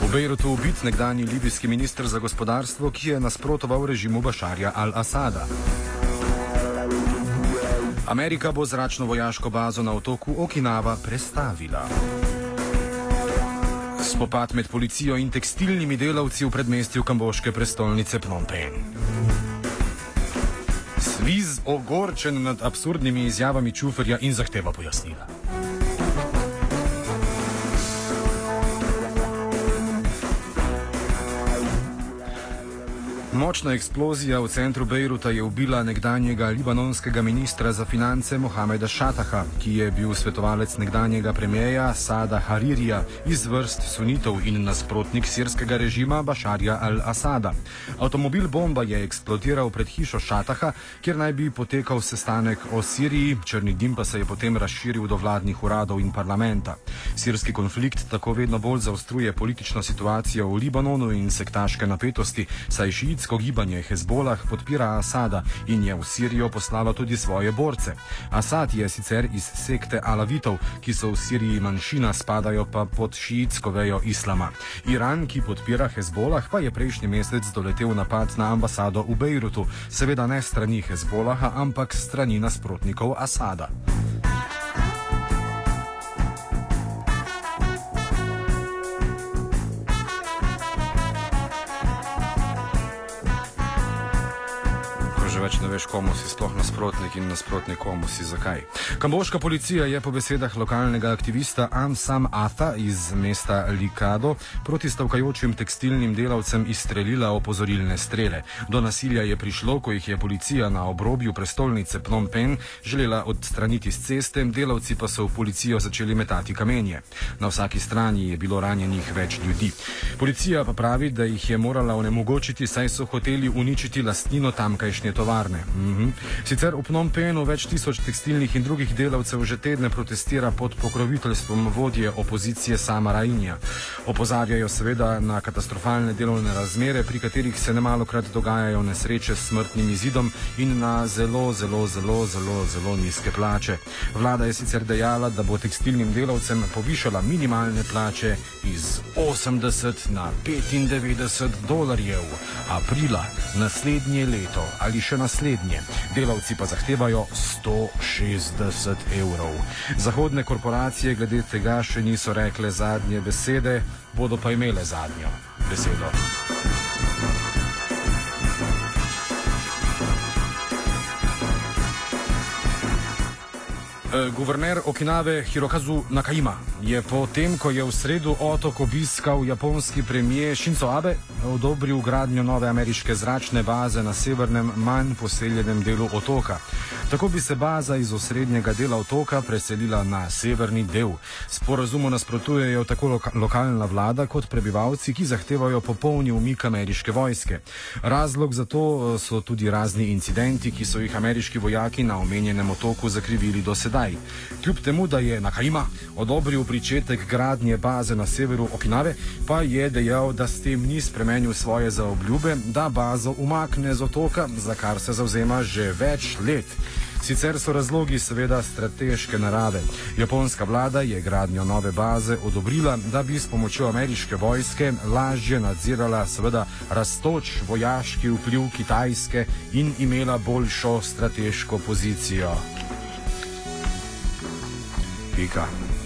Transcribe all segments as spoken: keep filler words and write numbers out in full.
V Bejrutu ubit nekdanji libijski minister za gospodarstvo, ki je nasprotoval režimu Bašarja al-Asada. Amerika bo zračno vojaško bazo na otoku Okinawa prestavila. Spopad med policijo in tekstilnimi delavci v predmestju kamboške prestolnice Phnom Penh. Sviz ogorčen nad absurdnimi izjavami Čuferja in zahteva pojasnila. Močna eksplozija v centru Bejruta je ubila nekdanjega libanonskega ministra za finance Mohameda Shataha, ki je bil svetovalec nekdanjega premijeja Sada Haririja iz vrst sunitov in nasprotnik sirskega režima Bašarja al-Asada. Avtomobil bomba je eksplodiral pred hišo Shataha, kjer naj bi potekal sestanek o Siriji, črni dim pa se je potem razširil do vladnih uradov in parlamenta. Sirski konflikt tako vedno bolj zaostruje politično situacijo v Libanonu in sektaške napetosti, saj šiitsko gibanje Hezbolah podpira Asada in je v Sirijo poslalo tudi svoje borce. Asad je sicer iz sekte Alavitov, ki so v Siriji manjšina, spadajo pa pod šiitsko vejo islama. Iran, ki podpira Hezbolah, pa je prejšnji mesec doletel napad na ambasado v Bejrutu, seveda ne strani Hezbolaha, ampak strani nasprotnikov Asada. Več ne veš, komu si sploh nasprotnik in nasprotnik komu si zakaj. Kamboška policija je po besedah lokalnega aktivista Am Sam Atha iz mesta Likado proti stavkajočim tekstilnim delavcem izstrelila opozorilne strele. Do nasilja je prišlo, ko jih je policija na obrobju prestolnice Phnom Penh želela odstraniti z ceste, delavci pa so v policijo začeli metati kamenje. Na vsaki strani je bilo ranjenih več ljudi. Policija pa pravi, da jih je morala onemogočiti, saj so hoteli uničiti lastnino tamkajšnje tovarne. Mm-hmm. Sicer v Phnom Penhu več tisoč tekstilnih in drugih delavcev že tedne protestira pod pokroviteljstvom vodje opozicije Sama Rainja. Opozarjajo seveda na katastrofalne delovne razmere, pri katerih se nemalokrat dogajajo nesreče s smrtnim izidom in na zelo, zelo, zelo, zelo, zelo nizke plače. Vlada je sicer dejala, da bo tekstilnim delavcem povišala minimalne plače iz osemdeset na petindevetdeset dolarjev aprila naslednje leto ali še naslednje. Delavci pa zahtevajo sto šestdeset evrov. Zahodne korporacije glede tega še niso rekle zadnje besede, bodo pa imele zadnjo besedo. Guverner Okinave Hirokazu Nakajima je po tem, ko je v sredu otok obiskal japonski premijer Shinzo Abe, odobril gradnjo nove ameriške zračne baze na severnem, manj poseljenem delu otoka. Tako bi se baza iz osrednjega dela otoka preselila na severni del. Sporazumu nasprotujejo tako loka lokalna vlada kot prebivalci, ki zahtevajo popolni umik ameriške vojske. Razlog za to so tudi razni incidenti, ki so jih ameriški vojaki na omenjenem otoku zakrivili do sedaj. Kljub temu, da je Nakajima odobril pričetek gradnje baze na severu Okinave, pa je dejal, da s tem ni spremenil svoje zaobljube, da bazo umakne z otoka, za kar se zavzema že več let. Sicer so razlogi seveda strateške narave. Japonska vlada je gradnjo nove baze odobrila, da bi s pomočjo ameriške vojske lažje nadzirala seveda rastoč vojaški vpliv Kitajske in imela boljšo strateško pozicijo. Pika.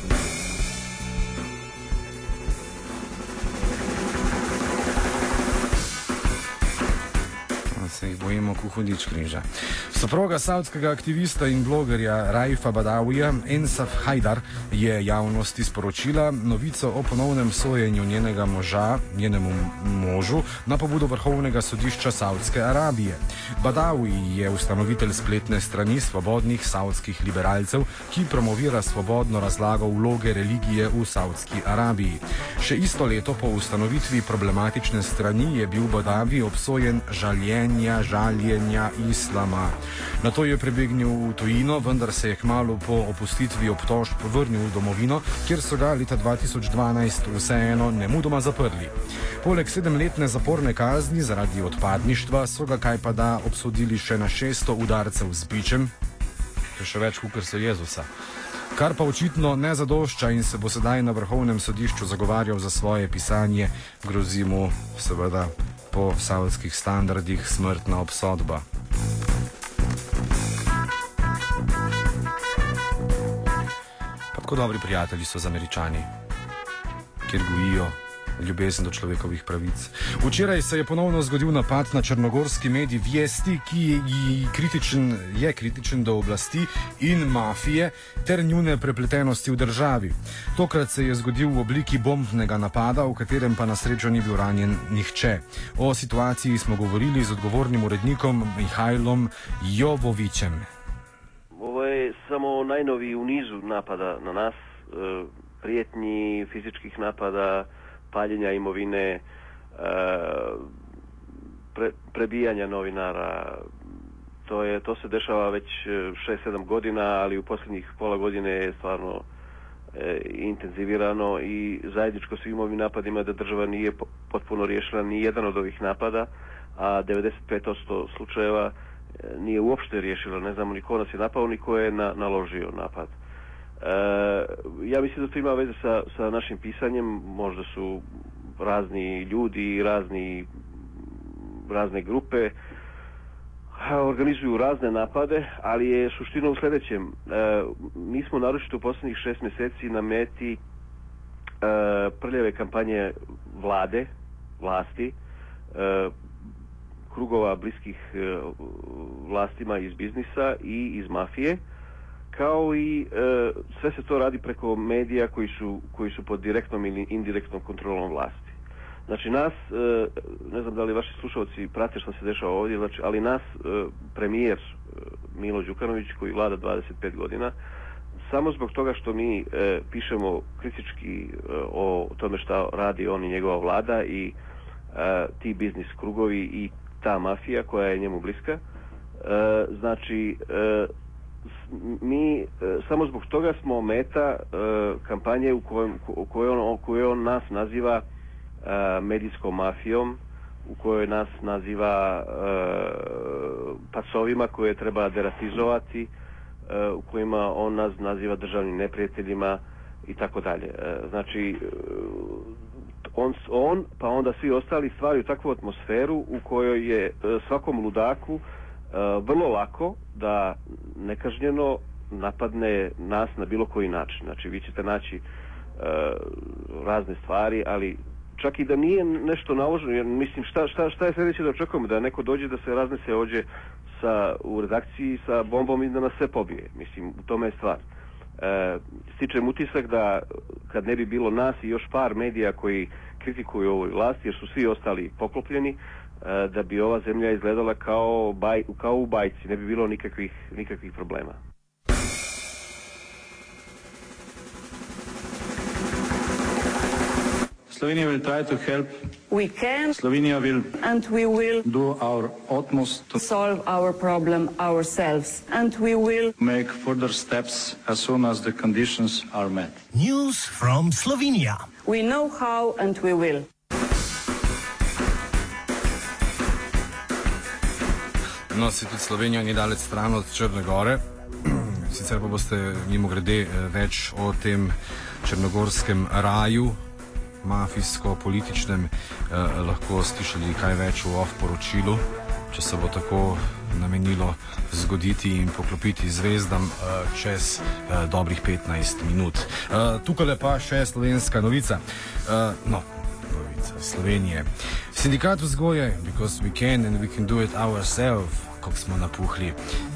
Se jih bojimo, ko hudič križa. Soproga saudskega aktivista in blogerja Raifa Badawija, Ensaf Haidar, je javnosti sporočila novico o ponovnem sojenju njenega moža, njenemu možu, na pobudo Vrhovnega sodišča Saudske Arabije. Badawi je ustanovitelj spletne strani svobodnih saudskih liberalcev, ki promovira svobodno razlago vloge religije v Saudski Arabiji. Še isto leto po ustanovitvi problematične strani je bil Badawi obsojen žaljenja, žaljenja islama. Nato je prebegnil v tujino, vendar se je kmalu po opustitvi obtožb vrnil v domovino, kjer so ga leta dva tisoč dvanajst vseeno nemudoma zaprli. Poleg sedemletne zaporne kazni zaradi odpadništva so ga kajpada obsodili še na šeststo udarcev z bičem, še več, kakor so Jezusa. Kar pa očitno ne zadošča in se bo sedaj na Vrhovnem sodišču zagovarjal za svoje pisanje, grozi mu seveda po savdskih standardih smrtna obsodba. Pa tako dobri prijatelji so z Američani, kjer gojijo ljubezen do človekovih pravic. Včeraj se je ponovno zgodil napad na črnogorski medij Vijesti, ki je kritičen, je kritičen do oblasti in mafije ter njune prepletenosti v državi. Tokrat se je zgodil v obliki bombnega napada, v katerem pa na srečo ni bil ranjen nihče. O situaciji smo govorili z odgovornim urednikom Mihajlom Jovovićem. Ovo je samo najnoviji u nizu napada na nas, prijetnji, fizičkih napada, paljenja imovine, pre, prebijanja novinara. To, je, to se dešava već šest sedam godina, ali u posljednjih pola godine je stvarno e, intenzivirano i zajedničko svim ovim napadima da država nije potpuno riješila ni jedan od ovih napada, a devedeset pet posto slučajeva nije uopšte riješila. Ne znamo ni ko nas je napao, ni ko je na, naložio napad. E, ja mislim da to ima veze sa, sa našim pisanjem. Možda su razni ljudi, razni, razne grupe organizuju razne napade, ali je suština u sljedećem. E, mi smo naročito u posljednjih šest mjeseci na meti e, prljave kampanje vlade, vlasti, e, krugova bliskih e, vlastima iz biznisa i iz mafije, kao i e, sve se to radi preko medija koji su, koji su pod direktnom ili indirektnom kontrolom vlasti. Znači nas, e, ne znam da li vaši slušalci prate što se dešava ovdje, znači, ali nas e, premijer e, Milo Đukanović, koji vlada dvadeset pet godina, samo zbog toga što mi e, pišemo kritički e, o tome šta radi on i njegova vlada i e, ti biznis krugovi i ta mafija koja je njemu bliska, e, znači e, mi e, samo zbog toga smo meta e, kampanje u kojoj, u kojoj, on, kojoj on nas naziva e, medijskom mafijom, u kojoj nas naziva e, pacovima koje treba deratizovati, e, u kojima on nas naziva državnim neprijateljima i tako dalje. Znači on, on pa onda svi ostali stvaraju takvu atmosferu u kojoj je e, svakom ludaku Uh, vrlo lako da nekažnjeno napadne nas na bilo koji način. Znači vi ćete naći uh, razne stvari, ali čak i da nije nešto naloženo, jer mislim šta, šta, šta je sljedeće da očekujemo, da neko dođe da se raznese ođe sa, u redakciji sa bombom i da nas sve pobije. Mislim, u tome je stvar. Uh, stičem utisak da kad ne bi bilo nas i još par medija koji kritikuju ovoj vlasti, jer su svi ostali poklopljeni, da bi ova zemlja izgledala kao, baj, kao u bajci, ne bi bilo nikakvih, nikakvih problema. Slovenia will try to help. We can. Slovenia will. And we will. Do our utmost to solve our problem ourselves. And we will. Make further steps as soon as the conditions are met. News from Slovenia. We know how and we will. No, se tudi Slovenija ni daleč stran od Črne Gore. Sicer pa boste mimo grede več o tem črnogorskem raju, mafijsko-političnem, eh, lahko slišali kaj več v off poročilu, če se bo tako namenilo zgoditi in poklopiti zvezdam eh, čez eh, dobrih petnajst minut. Eh, tukaj pa še slovenska novica. Eh, no, Slovenije. Sindikat vzgoje, because we can and we can do it ourselves, kako smo napuhli.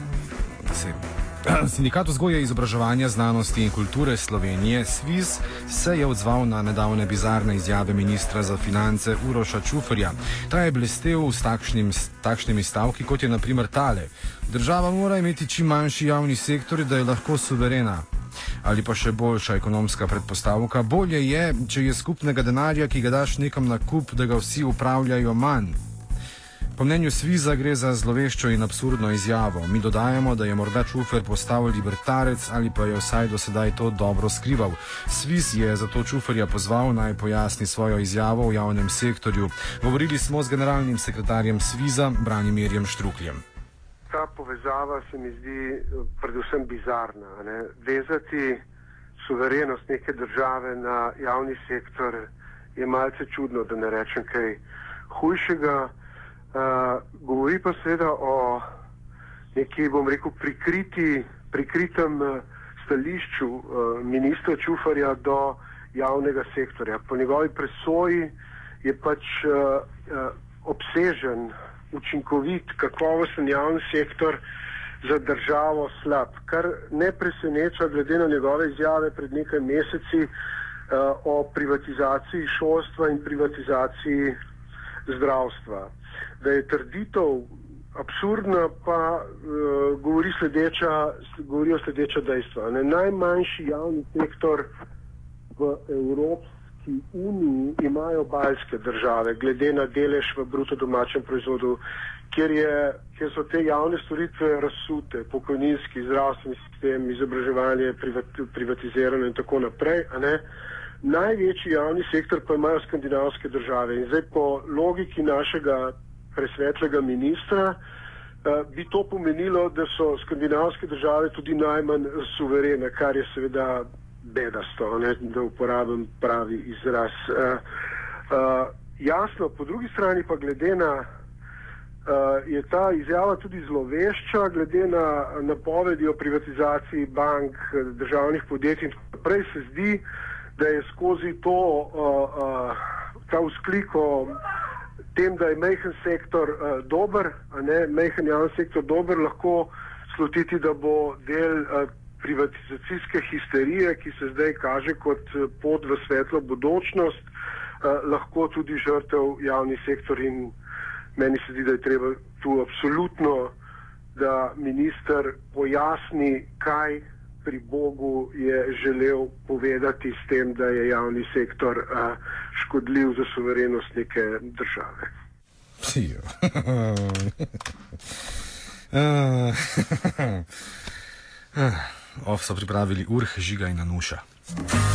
Sindikat vzgoje, izobraževanja, znanosti in kulture Slovenije, SVIZ, se je odzval na nedavne bizarne izjave ministra za finance Uroša Čuferja. Ta je blestev s takšnim, takšnimi stavki, kot je na primer tale. Država mora imeti čim manjši javni sektor, da je lahko suverena. Ali pa še boljša ekonomska predpostavka. Bolje je, če je skupnega denarja, ki ga daš nekam na kup, da ga vsi upravljajo manj. Po mnenju SVIZ-a gre za zloveščo in absurdno izjavo. Mi dodajamo, da je morda Čufer postal libertarec ali pa je vsaj do sedaj to dobro skrival. SVIZ je zato Čuferja pozval, naj pojasni svojo izjavo v javnem sektorju. Govorili smo z generalnim sekretarjem SVIZ-a Branimirjem Štrukljem. ta povezava se mi zdi predvsem bizarna. Ne? Vezati suverenost neke države na javni sektor je malce čudno, da ne rečem kaj hujšega. Uh, govori pa seveda o neki, bom rekel, prikriti, prikritem uh, stališču uh, ministra Čufarja do javnega sektorja. Po njegovi presoji je pač uh, uh, obsežen, učinkovit, kakovosten javni sektor za državo slab, kar ne preseneča glede na njegove izjave pred nekaj meseci uh, o privatizaciji šolstva in privatizaciji zdravstva. Da je trditev absurdna, pa uh, govori sledeča, govorijo sledeča dejstva. Ne? Najmanjši javni sektor v Evropski uniji imajo baltske države, glede na delež v bruto domačem proizvodu, kjer, je, kjer so te javne storitve razsute, pokojninski, zdravstveni sistem, izobraževanje privatizirano in tako naprej. A ne? Največji javni sektor pa imajo skandinavske države. In zdaj po logiki našega presvetlega ministra uh, bi to pomenilo, da so skandinavske države tudi najmanj suverene, kar je seveda bedasto, ne, da uporabim pravi izraz. Uh, uh, jasno, po drugi strani pa glede na, uh, je ta izjava tudi zlovešča, glede na napovedi o privatizaciji bank, državnih podjetij in tako naprej, se zdi, da je skozi to, uh, uh, ta vzklik o tem, da je majhen sektor uh, dober, a ne, majhen javni sektor dober, lahko slutiti, da bo del uh, privatizacijske histerije, ki se zdaj kaže kot pot v svetlo budočnost, uh, lahko tudi žrtev javni sektor. In meni se zdi, da je treba tu absolutno, da minister pojasni, kaj pri Bogu je želel povedati s tem, da je javni sektor uh, škodljiv za suverenost neke države. Psijo. Of so pripravili Urh, Žiga in Anuša.